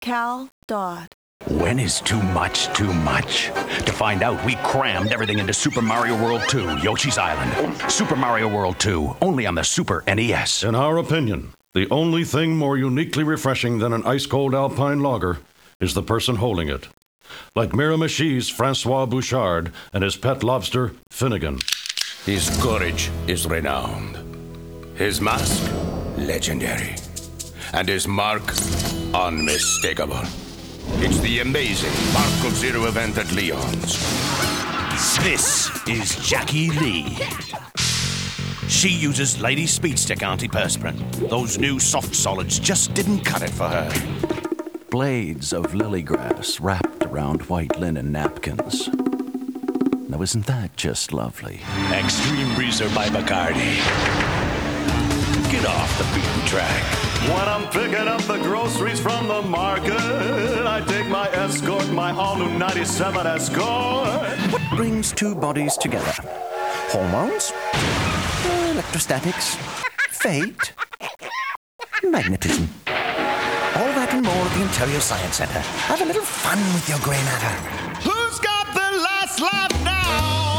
Cal Dodd. When is too much too much? To find out, we crammed everything into Super Mario World 2, Yoshi's Island. Super Mario World 2, only on the Super NES. In our opinion, the only thing more uniquely refreshing than an ice-cold Alpine lager is the person holding it. Like Miramichi's Francois Bouchard and his pet lobster, Finnegan. His courage is renowned. His mask, legendary. And his mark, unmistakable. It's the amazing Mark of Zero event at Leon's. This is Jackie Lee. She uses Lady Speedstick antiperspirant. Those new soft solids just didn't cut it for her. Blades of lily grass wrapped around white linen napkins. Now isn't that just lovely? Extreme Breezer by Bacardi. Get off the beaten track. When I'm picking up the groceries from the market, I take my Escort, my all-new 97 Escort. What brings two bodies together? Hormones? Electrostatics? Fate? Magnetism? All that and more at the Interior Science Center. Have a little fun with your grey matter. Who's got the last laugh now?